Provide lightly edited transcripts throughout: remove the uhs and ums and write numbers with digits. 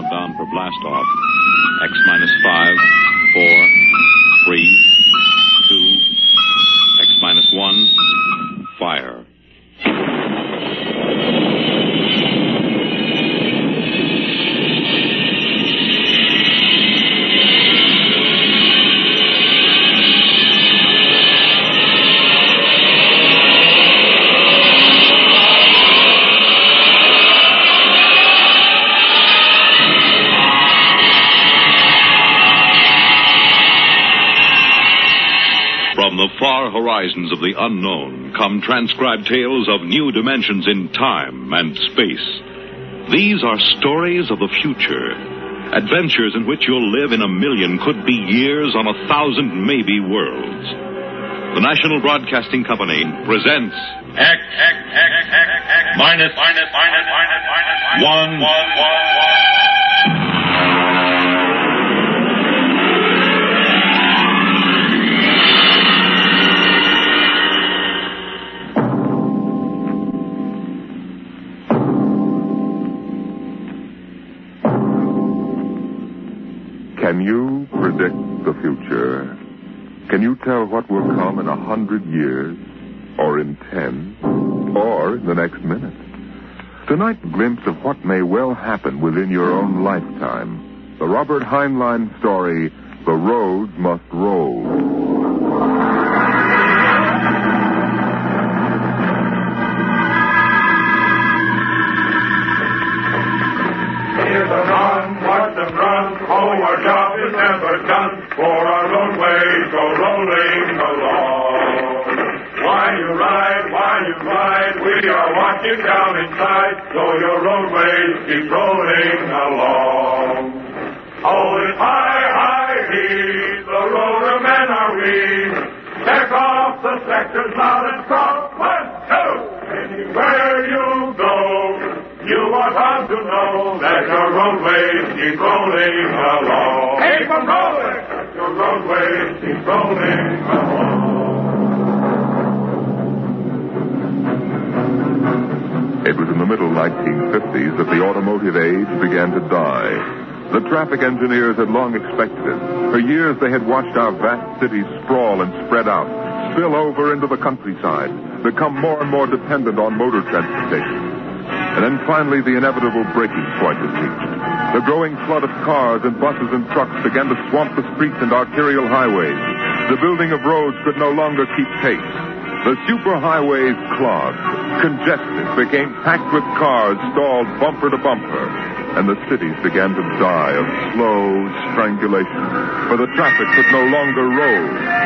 countdown for blastoff. X minus 5, 4, 3, 2, X minus 1, fire. From the far horizons of the unknown come transcribed tales of new dimensions in time and space. These are stories of the future, adventures in which you'll live in a million, could be years, on 1,000 maybe worlds. The National Broadcasting Company presents X minus 1. Can you predict the future? Can you tell what will come in 100 years, or in 10, or in the next minute? Tonight's glimpse of what may well happen within your own lifetime. The Robert Heinlein story, The Roads Must Roll. Our job is never done, for our roadways go rolling along. While you ride, we are watching down inside, so your roadways keep rolling along. Hold it high, heave, the roadermen are we. Check off the sectors loud and strong. 1, 2, anywhere you go, you are bound to know that your roadways keep rolling along. Keep them rolling! Your roadways keep rolling along. It was in the middle 1950s that the automotive age began to die. The traffic engineers had long expected it. For years they had watched our vast cities sprawl and spread out, spill over into the countryside, become more and more dependent on motor transportation. And then finally the inevitable breaking point was reached. The growing flood of cars and buses and trucks began to swamp the streets and arterial highways. The building of roads could no longer keep pace. The superhighways clogged, congested, became packed with cars stalled bumper to bumper. And the cities began to die of slow strangulation, for the traffic could no longer roll.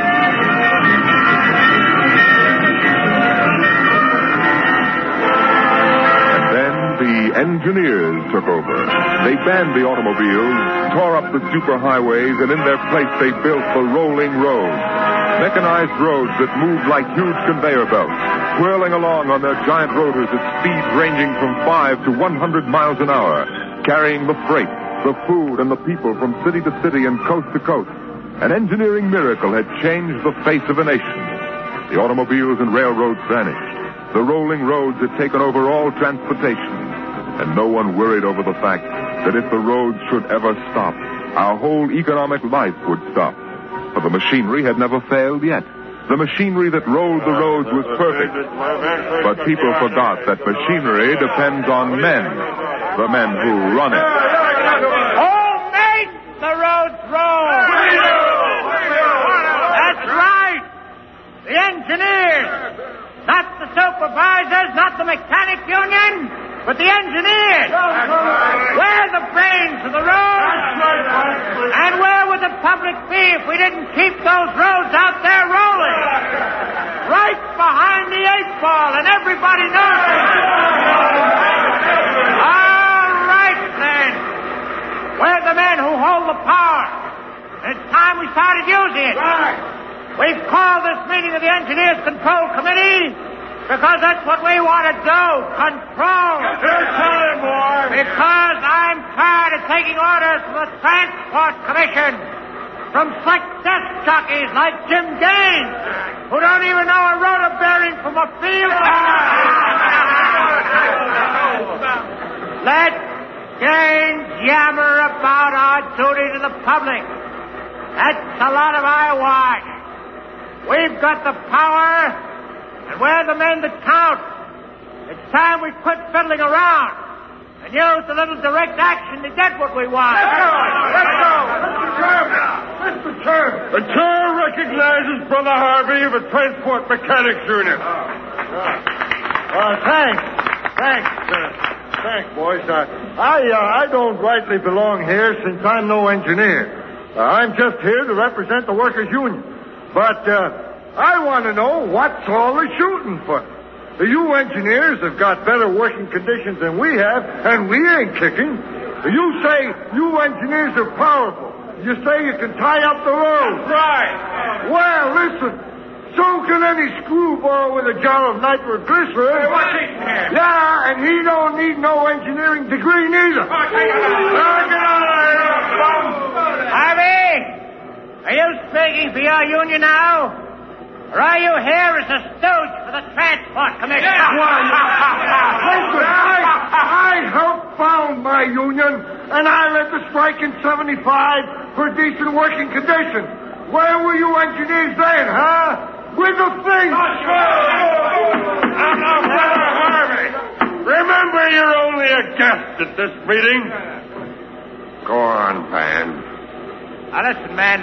The engineers took over. They banned the automobiles, tore up the superhighways, and in their place they built the rolling roads. Mechanized roads that moved like huge conveyor belts, whirling along on their giant rotors at speeds ranging from 5 to 100 miles an hour, carrying the freight, the food, and the people from city to city and coast to coast. An engineering miracle had changed the face of a nation. The automobiles and railroads vanished. The rolling roads had taken over all transportation. And no one worried over the fact that if the roads should ever stop, our whole economic life would stop. For the machinery had never failed yet. The machinery that rolled the roads was perfect. But people forgot that machinery depends on men, the men who run it. Who makes the roads roll? That's right. The engineers. Not the supervisors, not the mechanic union, but the engineers. We're the brains of the road. And where would the public be if we didn't keep those roads out there rolling? Right behind the 8-ball, and everybody knows it. All right, then. We're the men who hold the power. It's time we started using it. We've called this meeting of the Engineers Control Committee because that's what we want to do, control. Because I'm tired of taking orders from the Transport Commission, from slick desk jockeys like Jim Gaines, who don't even know a rotor bearing from a field car. Let's Gaines yammer about our duty to the public. That's a lot of eyewash. We've got the power, and we're the men that count. It's time we quit fiddling around and use a little direct action to get what we want. Let's go. Mr. Chairman. The chair recognizes Brother Harvey of the Transport Mechanics Union. Thanks, boys. I don't rightly belong here since I'm no engineer. I'm just here to represent the workers' union. But I want to know what's all the shooting for. You engineers have got better working conditions than we have, and we ain't kicking. You say you engineers are powerful. You say you can tie up the road. That's right. Well, listen. So can any screwball with a jar of nitroglycerin. Yeah, and he don't need no engineering degree neither. Harvey, are you speaking for your union now? Or are you here as a stooge for the Transport Commission? Listen, I helped found my union, and I led the strike in 75 for decent working conditions. Where were you engineers then, huh? With the thing. Now, Brother Harvey, remember you're only a guest at this meeting. Go on, Pan. Now, listen, men.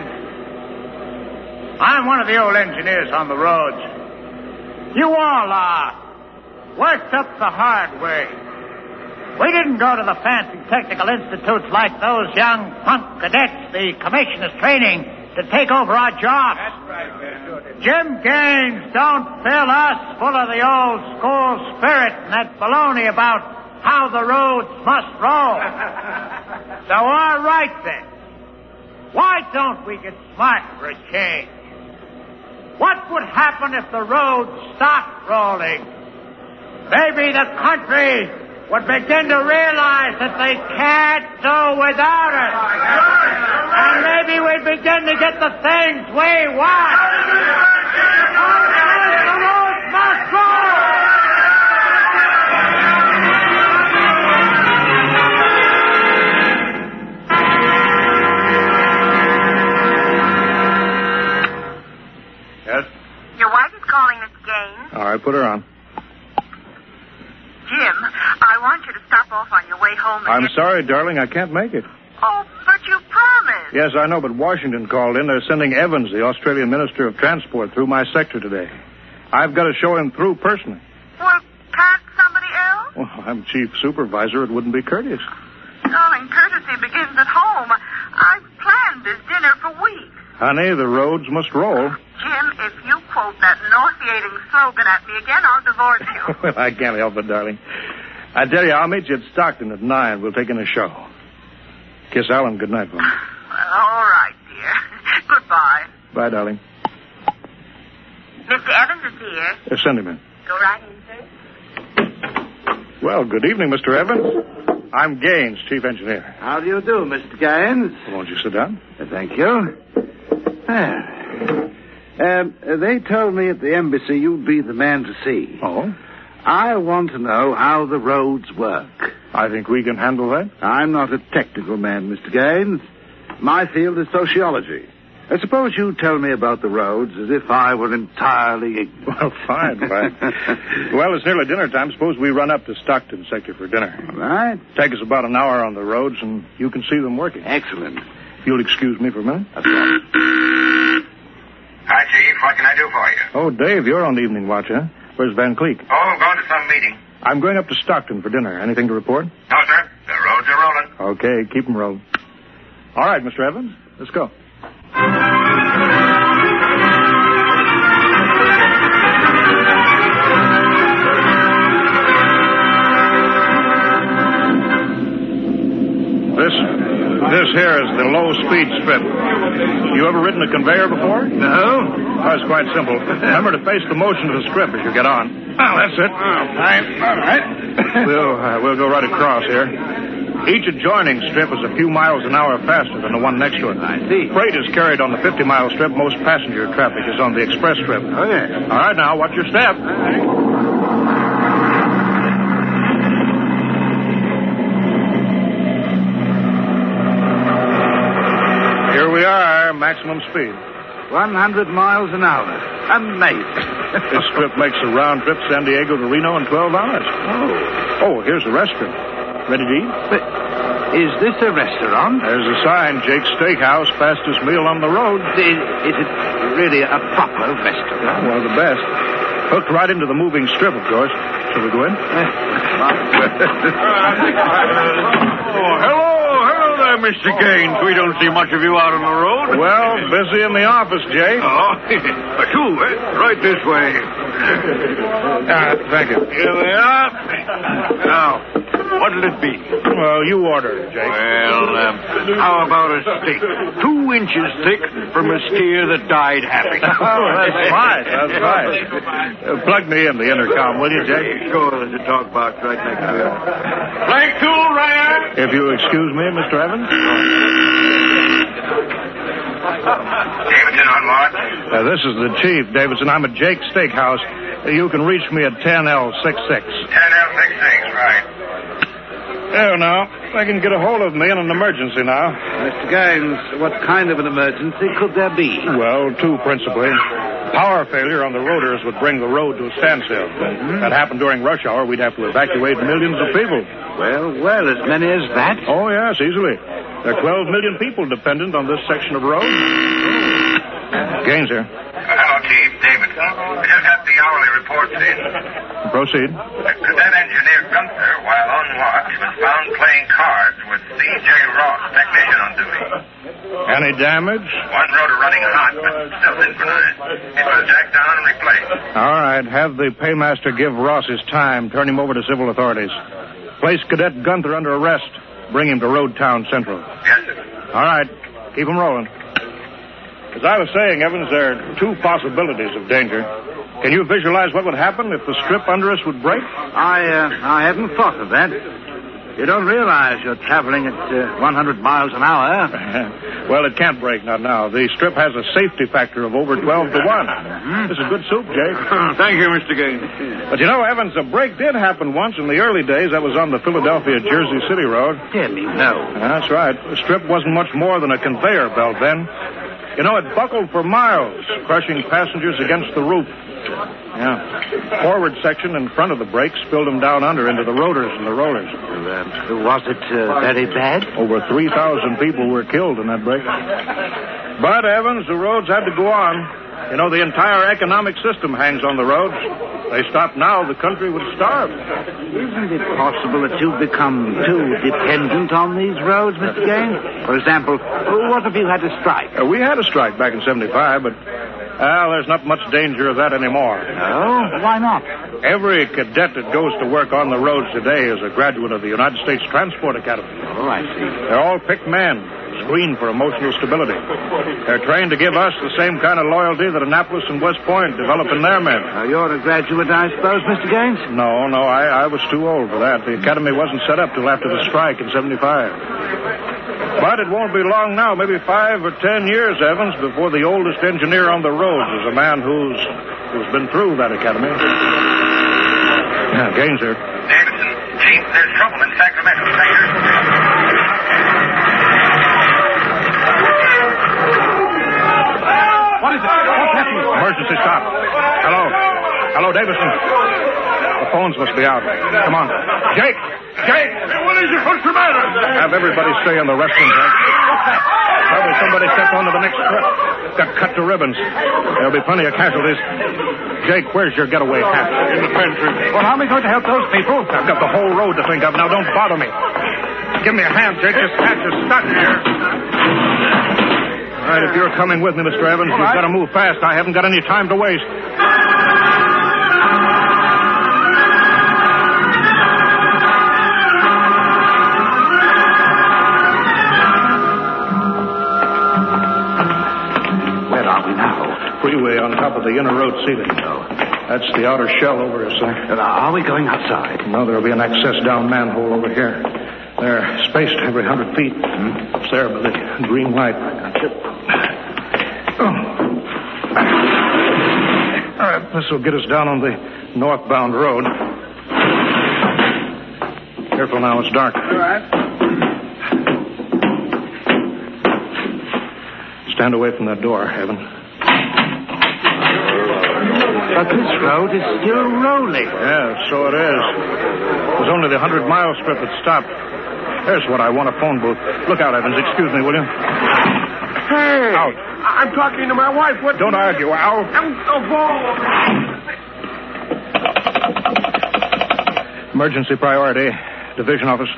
I'm one of the old engineers on the roads. You all are. Worked up the hard way. We didn't go to the fancy technical institutes like those young punk cadets the commissioner's training to take over our jobs. That's right, man. Jim Gaines don't fill us full of the old school spirit and that baloney about how the roads must roll. So, all right, then. Why don't we get smart for a change? What would happen if the roads stopped rolling? Maybe the country would begin to realize that they can't do without us. And maybe we'd begin to get the things we want. The roads must roll! Yes? Your wife is calling, Mr. Gaines. All right, put her on. Jim, I want you to stop off on your way home. I'm sorry, darling, I can't make it. Oh, but you promised. Yes, I know, but Washington called in. They're sending Evans, the Australian Minister of Transport, through my sector today. I've got to show him through personally. Well, can't somebody else? Well, I'm chief supervisor. It wouldn't be courteous. Darling, courtesy begins at home. I've planned this dinner for weeks. Honey, the roads must roll. Jim, if you quote that nauseating slogan at me again, I'll divorce you. Well, I can't help it, darling. I tell you, I'll meet you at Stockton at 9. We'll take in a show. Kiss Alan good night, Mom. Well, all right, dear. Goodbye. Bye, darling. Mr. Evans is here. Send him in. Go right in, sir. Well, good evening, Mr. Evans. I'm Gaines, chief engineer. How do you do, Mr. Gaines? Well, won't you sit down? Thank you. They told me at the embassy you'd be the man to see. Oh? I want to know how the roads work. I think we can handle that. I'm not a technical man, Mr. Gaines. My field is sociology. Suppose you tell me about the roads as if I were entirely ignorant. Well, fine. Well, it's nearly dinner time. Suppose we run up to Stockton sector for dinner. All right. Take us about an hour on the roads, and you can see them working. Excellent. If you'll excuse me for a minute. That's right. Hi, Chief. What can I do for you? Oh, Dave, you're on the evening watch, huh? Where's Van Cleek? Oh, I'm going to some meeting. I'm going up to Stockton for dinner. Anything to report? No, sir. The roads are rolling. Okay, keep them rolling. All right, Mr. Evans, let's go. This here is the low-speed strip. You ever ridden a conveyor before? No? Oh, it's quite simple. Remember to face the motion of the strip as you get on. Oh, that's it. All right. We'll go right across here. Each adjoining strip is a few miles an hour faster than the one next to it. I see. Freight is carried on the 50-mile strip. Most passenger traffic is on the express strip. Oh, yeah. All right, now, watch your step. maximum speed. 100 miles an hour. Amazing. This trip makes a round trip San Diego to Reno in 12 hours. Oh, here's the restaurant. Ready to eat? But is this a restaurant? There's a sign, Jake's Steakhouse, fastest meal on the road. Is it really a proper restaurant? One of the best. Hooked right into the moving strip, of course. Shall we go in? Hello there, Mr. Gaines. We don't see much of you out on the road. Well, busy in the office, Jake. Two, right this way. Thank you. Here they are. Now, what'll it be? Well, you order it, Jake. Well, how about a steak? 2 inches thick from a steer that died happy. That's fine. That's fine. Plug me in the intercom, will you, Jake? Sure, there's a talk box right next to it. Blank tool, Ryan. If you excuse me, Mr. Evans. Davidson on watch. This is the chief, Davidson. I'm at Jake's Steakhouse. You can reach me at 10L66. 10L66, right. There now. I can get a hold of me in an emergency now. Mr. Gaines, what kind of an emergency could there be? Well, 2 principally. Power failure on the rotors would bring the road to a standstill. That happened during rush hour. We'd have to evacuate millions of people. Well, as many as that? Oh, yes, easily. There are 12 million people dependent on this section of road. Gaines here. Hello, Chief. Davidson. I just got the hourly reports in. Proceed. Cadet Engineer Gunther, while on watch, was found playing cards with C.J. Ross, technician on duty. Any damage? One rotor running hot, but still synchronized. It was jacked down and replaced. All right. Have the paymaster give Ross his time. Turn him over to civil authorities. Place Cadet Gunther under arrest. Bring him to Road Town Central. Yes, sir. All right. Keep him rolling. As I was saying, Evans, there are 2 possibilities of danger. Can you visualize what would happen if the strip under us would break? I hadn't thought of that. You don't realize you're traveling at 100 miles an hour. Well, it can't break, not now. The strip has a safety factor of over 12 to 1. This is good soup, Jake. Thank you, Mr. Gaines. But you know, Evans, a break did happen once in the early days. That was on the Philadelphia-Jersey City Road. Tell me, no. That's right. The strip wasn't much more than a conveyor belt then. You know, it buckled for miles, crushing passengers against the roof. Yeah. Forward section in front of the brake spilled them down under into the rotors and the rollers. Was it very bad? Over 3,000 people were killed in that break. But, Evans, the roads had to go on. You know, the entire economic system hangs on the roads. They stopped now, the country would starve. Isn't it possible that you've become too dependent on these roads, Mr. Gaines? For example, what if you had a strike? We had a strike back in 75, but there's not much danger of that anymore. Oh? Why not? Every cadet that goes to work on the roads today is a graduate of the United States Transport Academy. Oh, I see. They're all picked men, screened for emotional stability. They're trained to give us the same kind of loyalty that Annapolis and West Point develop in their men. You're a graduate, I suppose, Mr. Gaines? No, I was too old for that. The academy wasn't set up till after the strike in 75. But it won't be long now, maybe 5 or 10 years, Evans, before the oldest engineer on the roads is a man who's been through that academy. Gaines here. Davidson, Chief, there's trouble in Sacramento. What is it? What's happening? Emergency stop. Hello, Davidson. The phones must be out. Come on. Jake! What is it? What's the matter? Have everybody stay in the restroom, Jake. Probably somebody stepped onto the next trip. Got cut to ribbons. There'll be plenty of casualties. Jake, where's your getaway hat? In the pantry. Well, how am I going to help those people? I've got the whole road to think of. Now, don't bother me. Give me a hand, Jake. This hatch is stuck here. All right, if you're coming with me, Mr. Evans, we've got to move fast. I haven't got any time to waste. Where are we now? Freeway on top of the inner road ceiling. That's the outer shell over us, sir. Are we going outside? No, there'll be an access down manhole over here. They're spaced every 100 feet. It's there by the green light. All right, this will get us down on the northbound road. Careful now, it's dark. All right. Stand away from that door, Evan. But this road is still rolling. Yeah, so it is. It was only the 100-mile strip that stopped. Here's what I want, a phone booth. Look out, Evans. Excuse me, will you? Hey! Out. I'm talking to my wife. What? Don't argue. Out. Emergency priority. Division office.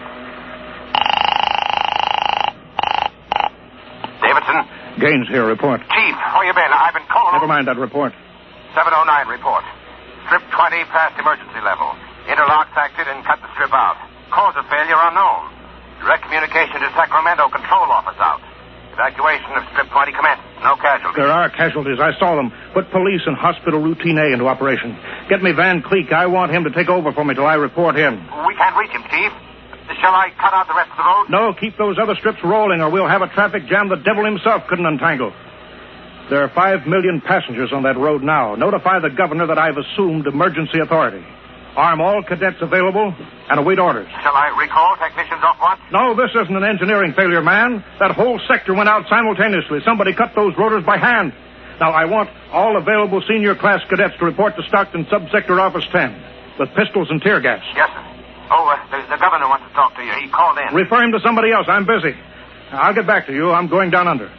Davidson? Gaines here. Report. Chief, where you been? I've been called. Never mind that report. 709 report. Strip 20 past emergency level. Interlocks acted and cut the strip out. Cause of failure unknown. Direct communication to Sacramento control office out. Evacuation of Strip 20 commenced. No casualties. There are casualties. I saw them. Put police and hospital routine A into operation. Get me Van Cleek. I want him to take over for me till I report him. We can't reach him, Chief. Shall I cut out the rest of the road? No, keep those other strips rolling or we'll have a traffic jam the devil himself couldn't untangle. There are 5 million passengers on that road now. Notify the governor that I've assumed emergency authority. Arm all cadets available and await orders. Shall I recall technicians off once? No, this isn't an engineering failure, man. That whole sector went out simultaneously. Somebody cut those rotors by hand. Now, I want all available senior class cadets to report to Stockton Subsector Office 10 with pistols and tear gas. Yes, sir. Oh, the governor wants to talk to you. He called in. Refer him to somebody else. I'm busy. I'll get back to you. I'm going down under.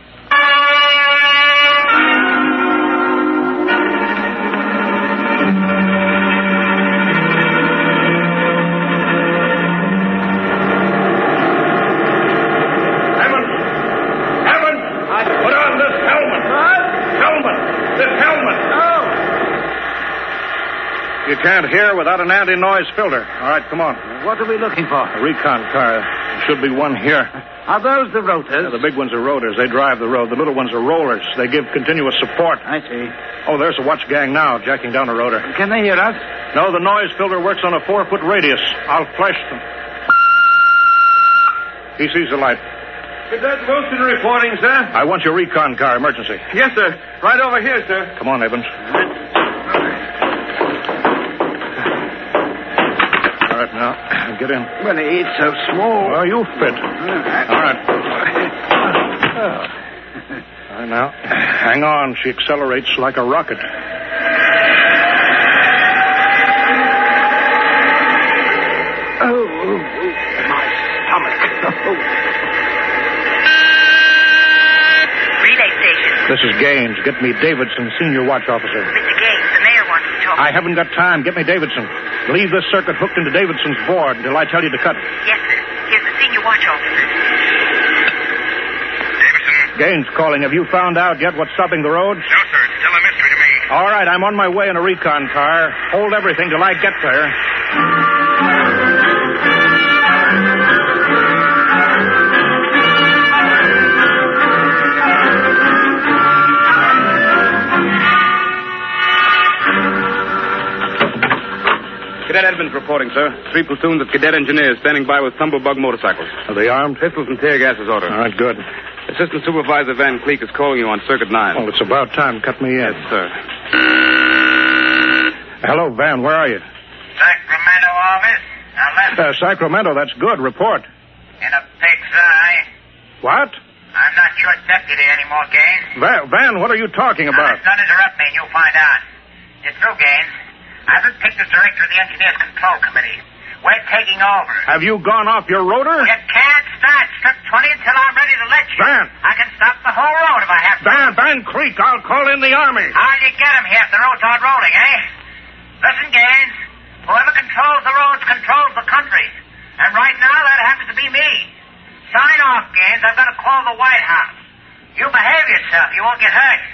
You can't hear without an anti-noise filter. All right, come on. What are we looking for? A recon car. There should be one here. Are those the rotors? Yeah, the big ones are rotors. They drive the road. The little ones are rollers. They give continuous support. I see. Oh, there's a watch gang now, jacking down a rotor. Can they hear us? No, the noise filter works on a 4-foot radius. I'll flash them. He sees the light. Cadet Wilson reporting, sir. I want your recon car, emergency. Yes, sir. Right over here, sir. Come on, Evans. All right, now, get in. Well, it's so small. Well, you fit. All right. All right, now, hang on. She accelerates like a rocket. Oh, my stomach. Relay station. This is Gaines. Get me Davidson, senior watch officer. Mr. Gaines, the mayor wants to talk. I haven't got time. Get me Davidson. Leave this circuit hooked into Davidson's board until I tell you to cut it. Yes, sir. Here's the senior watch officer. Davidson? Gaines calling. Have you found out yet what's stopping the road? No, sir. It's still a mystery to me. All right, I'm on my way in a recon car. Hold everything till I get there. Cadet Edmonds reporting, sir. 3 platoons of cadet engineers standing by with tumblebug motorcycles. Are they armed? Pistols and tear gas is ordered. All right, good. Assistant Supervisor Van Cleek is calling you on Circuit 9. Well, it's about time. Cut me in. Yes, sir. Hello, Van. Where are you? Sacramento office. Now left Sacramento. That's good. Report. in a pig's eye. What? I'm not your deputy anymore, Gaines. Van, what are you talking about? Don't interrupt me and you'll find out. You're through, Gaines. I've been picked as director of the Engineers Control Committee. We're taking over. Have you gone off your rotor? You can't start Strip 20 until I'm ready to let you. Van! I can stop the whole road if I have to. Van Creek, I'll call in the Army. How'll you get him here if the roads aren't rolling, eh? Listen, Gaines. Whoever controls the roads controls the country. And right now, that happens to be me. Sign off, Gaines. I've got to call the White House. You behave yourself. You won't get hurt.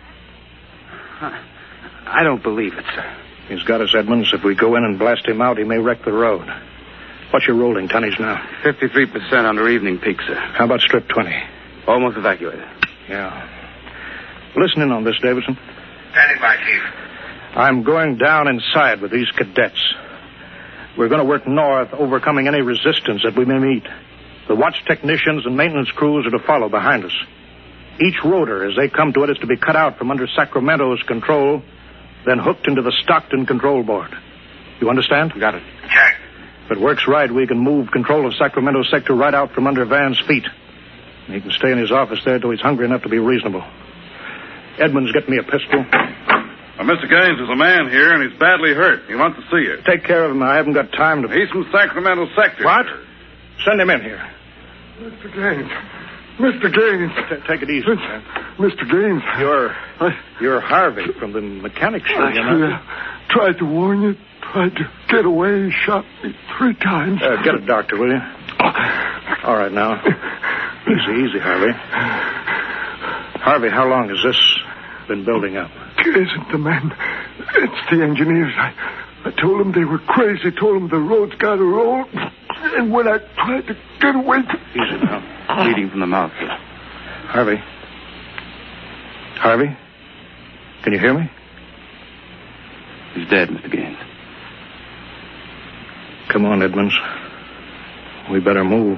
I don't believe it, sir. He's got us, Edmonds. If we go in and blast him out, he may wreck the road. What's your rolling tonnage now? 53% under evening peak, sir. How about Strip 20? Almost evacuated. Yeah. Listen in on this, Davidson. Standing by, Chief. I'm going down inside with these cadets. We're going to work north, overcoming any resistance that we may meet. The watch technicians and maintenance crews are to follow behind us. Each rotor, as they come to it, is to be cut out from under Sacramento's control, then hooked into the Stockton control board. You understand? Got it. Check. If it works right, we can move control of Sacramento sector right out from under Van's feet. He can stay in his office there till he's hungry enough to be reasonable. Edmonds, get me a pistol. Mr. Gaines, there's a man here, and he's badly hurt. He wants to see you. Take care of him. I haven't got time to... He's from Sacramento Sector. What? Send him in here. Mr. Gaines. Mr. Gaines. Take it easy, man. Mr. Gaines. You're Harvey from the mechanic shop, you know? Tried to warn you. Tried to get away. Shot me 3 times. Get a doctor, will you? All right, now. Easy, Harvey. Harvey, how long has this been building up? It isn't the men. It's the engineers. I told them they were crazy. Told them the road's got to roll. And when I tried to get away... Easy now. Bleeding from the mouth. Harvey? Harvey? Can you hear me? He's dead, Mr. Gaines. Come on, Edmonds. We better move.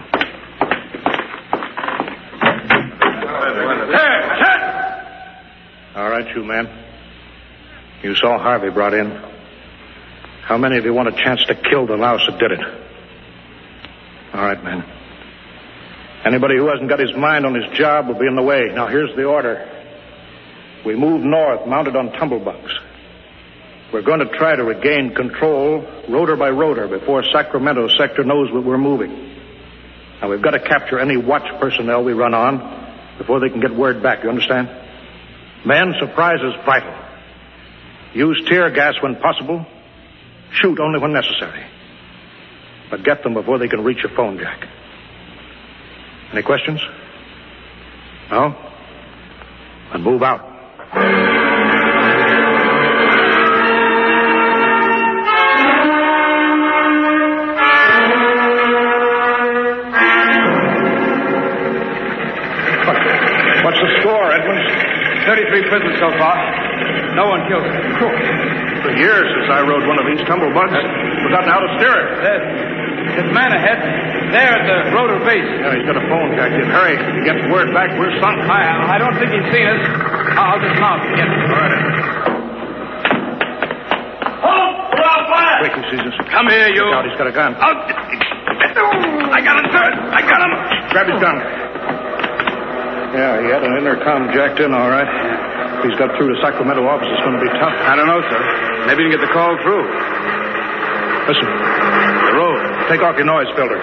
All right, you men. You saw Harvey brought in. How many of you want a chance to kill the louse that did it? All right, men. Anybody who hasn't got his mind on his job will be in the way. Now, here's the order. We move north, mounted on tumblebugs. We're going to try to regain control, rotor by rotor, before Sacramento Sector knows that we're moving. Now, we've got to capture any watch personnel we run on before they can get word back, you understand? Men, surprise is vital. Use tear gas when possible. Shoot only when necessary. But get them before they can reach a phone jack. Any questions? No? Then move out. What's the score, Edmonds? 33 prisoners so far. No one killed. For years since I rode one of these tumblebugs, forgotten how to steer it. There's a man ahead. There at the rotor base. Yeah, he's got a phone jack in. Hurry. If he gets word back, we're sunk. I don't think he's seen us. I'll dismount again. All right. Halt! We're on fire! Quick, he sees us. Come here, you. Look out, he's got a gun. I got him, sir. I got him. Grab his gun. Yeah, he had an intercom jacked in, all right. If he's got through to Sacramento office, it's going to be tough. I don't know, sir. Maybe you can get the call through. Listen. The road. Take off your noise filter.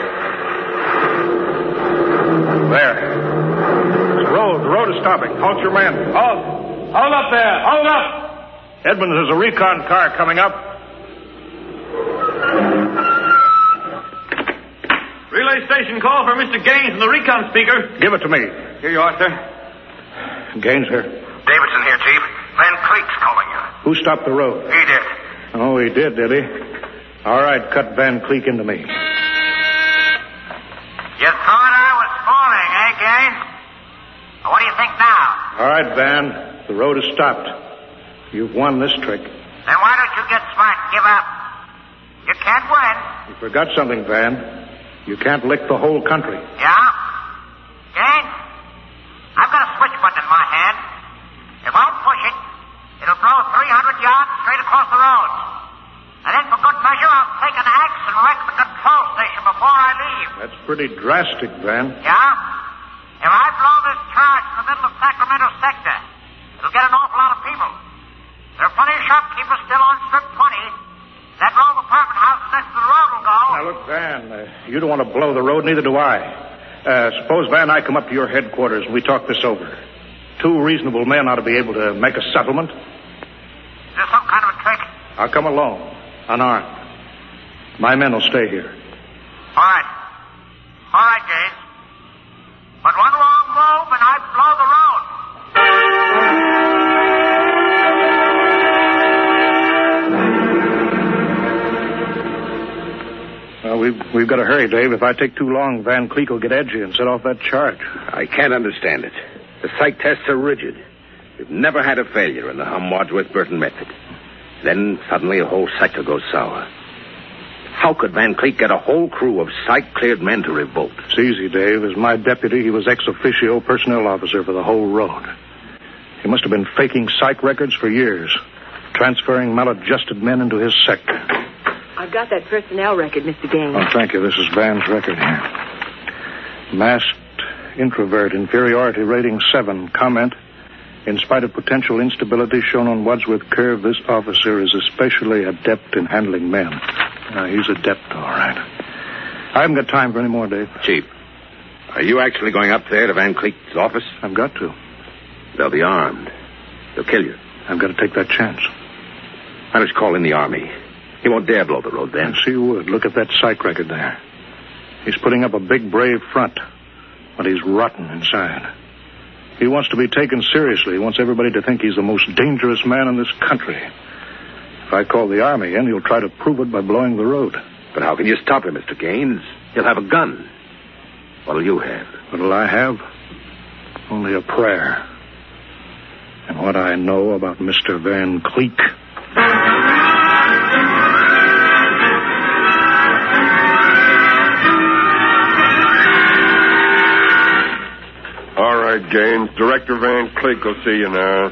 There. It's the road. The road is stopping. Halt your men. Hold up there. Hold up. Edmonds, there's a recon car coming up. Relay station call for Mr. Gaines from the recon speaker. Give it to me. Here you are, sir. Gaines here. Davidson here, Chief. Van Cleek's calling you. Who stopped the road? He did. Oh, he did he? All right, cut Van Cleek into me. You thought I was falling, eh, Gaines? What do you think now? All right, Van. The road is stopped. You've won this trick. Then why don't you get smart and give up? You can't win. You forgot something, Van. You can't lick the whole country. Yeah? Gaines, I've got a switch button in my hand. If I'll push it, it'll blow 300 yards straight across the road. And then for good measure, I'll take an axe and wreck the control station before I leave. That's pretty drastic, Van. Yeah? If I blow this charge in the middle of Sacramento Sector, it'll get an awful lot of people. There are plenty of shopkeepers still on Strip 20. That row of apartment houses next to the road will go. Now, look, Van, you don't want to blow the road, neither do I. Suppose, Van, I come up to your headquarters and we talk this over. 2 reasonable men ought to be able to make a settlement. Is there some kind of a trick? I'll come alone, unarmed. My men will stay here. All right. All right, Gaines. But one wrong move and I blow the road. Well, we've got to hurry, Dave. If I take too long, Van Cleek will get edgy and set off that charge. I can't understand it. The psych tests are rigid. We've never had a failure in the Hum-Wadsworth-Burton method. Then suddenly a whole sector goes sour. How could Van Cleek get a whole crew of psych-cleared men to revolt? It's easy, Dave. As my deputy, he was ex officio personnel officer for the whole road. He must have been faking psych records for years, transferring maladjusted men into his sector. I've got that personnel record, Mr. Gaines. Oh, thank you. This is Van's record here. Masked introvert, inferiority rating 7. Comment. In spite of potential instability shown on Wadsworth Curve, this officer is especially adept in handling men. He's adept, all right. I haven't got time for any more, Dave. Chief, are you actually going up there to Van Cleek's office? I've got to. They'll be armed. They'll kill you. I've got to take that chance. Why don't you call in the Army? He won't dare blow the road then. Yes, he would. Look at that psych record there. He's putting up a big, brave front, but he's rotten inside. He wants to be taken seriously. He wants everybody to think he's the most dangerous man in this country. If I call the Army in, he'll try to prove it by blowing the road. But how can you stop him, Mr. Gaines? He'll have a gun. What'll you have? What'll I have? Only a prayer. And what I know about Mr. Van Cleek. All right, Gaines. Director Van Cleek will see you now.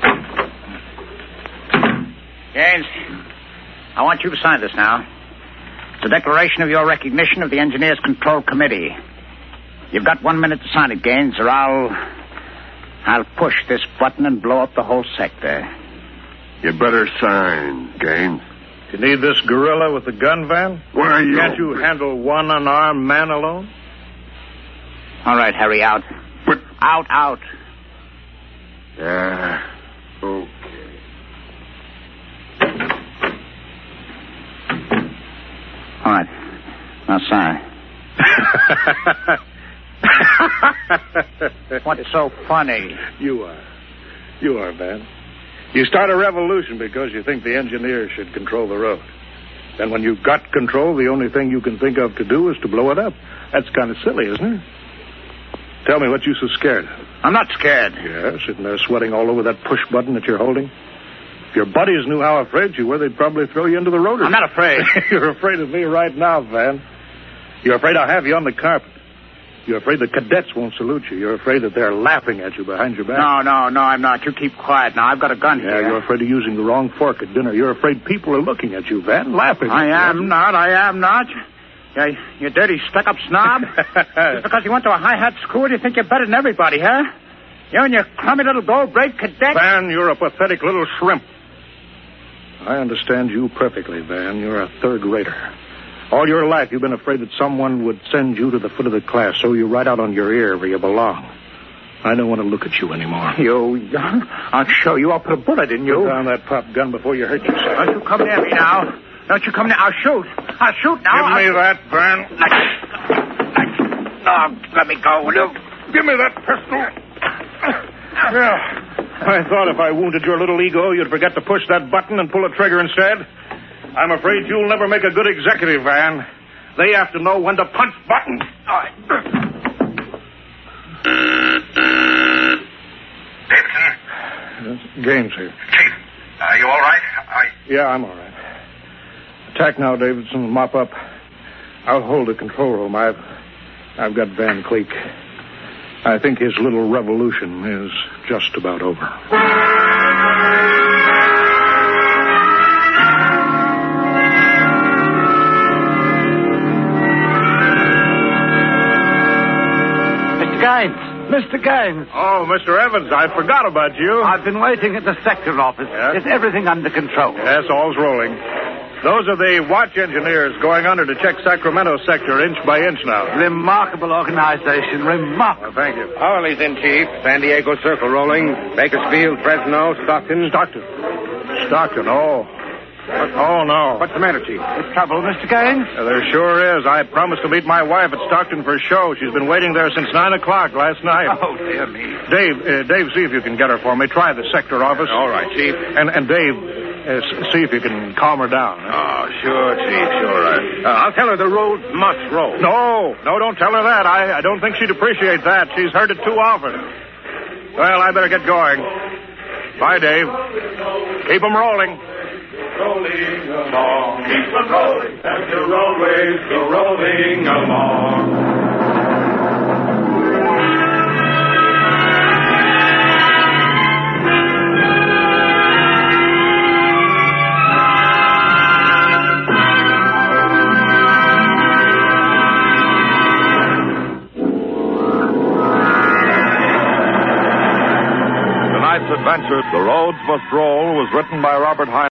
Gaines, I want you to sign this now. It's a declaration of your recognition of the Engineers Control Committee. You've got 1 minute to sign it, Gaines, or I'll push this button and blow up the whole sector. You better sign, Gaines. You need this gorilla with the gun, Van? Where are you? Can't you handle one unarmed man alone? All right, Harry, out. But... Out. Yeah, okay. All right. Now sign. What's so funny? You are, Van. You start a revolution because you think the engineers should control the road. Then when you've got control, the only thing you can think of to do is to blow it up. That's kind of silly, isn't it? Tell me what you're so scared of. I'm not scared. Yeah, sitting there sweating all over that push button that you're holding. If your buddies knew how afraid you were, they'd probably throw you into the road. I'm not afraid. You're afraid of me right now, Van. You're afraid I'll have you on the carpet. You're afraid the cadets won't salute you. You're afraid that they're laughing at you behind your back. No, I'm not. You keep quiet now. I've got a gun here. Yeah, you're afraid of using the wrong fork at dinner. You're afraid people are looking at you, Van, laughing. I am not. Yeah, you dirty, stuck-up snob. Just because you went to a high-hat school, you think you're better than everybody, huh? You and your crummy little gold-braid cadet. Van, you're a pathetic little shrimp. I understand you perfectly, Van. You're a third-rater. All your life, you've been afraid that someone would send you to the foot of the class, so you right out on your ear where you belong. I don't want to look at you anymore. I'll show you. I'll put a bullet in you. Put down that pop gun before you hurt yourself. Don't you come near me now. Don't you come near. I'll shoot now. Give me that, Van. Oh, let me go, will you? Give me that pistol. Yeah. I thought if I wounded your little ego, you'd forget to push that button and pull a trigger instead. I'm afraid you'll never make a good executive, Van. They have to know when to punch buttons. Davidson? Gaines here. Chief, are you all right? Yeah, I'm all right. Attack now, Davidson. Mop up. I'll hold the control room. I've got Van Cleek. I think his little revolution is just about over. Mr. Gaines. Oh, Mr. Evans, I forgot about you. I've been waiting at the sector office. Yes? Is everything under control? Yes, all's rolling. Those are the watch engineers going under to check Sacramento sector inch by inch now. Remarkable organization. Remarkable. Well, thank you. Howley's in, Chief. San Diego Circle rolling. Bakersfield, Fresno, Stockton. Stockton, oh. Oh, no. What's the matter, Chief? Trouble, Mr. Gaines? There sure is. I promised to meet my wife at Stockton for a show. She's been waiting there since 9 o'clock last night. Oh, dear me. Dave, see if you can get her for me. Try the sector office. All right, Chief. And Dave, see if you can calm her down. Oh, sure, Chief, sure. I'll tell her the road must roll. No, don't tell her that. I don't think she'd appreciate that. She's heard it too often. Well, I better get going. Bye, Dave. Keep 'em rolling. Rolling along, keep on rolling, as the roadways go rolling along. Tonight's adventure, The Roads Must Roll, was written by Robert Heinlein.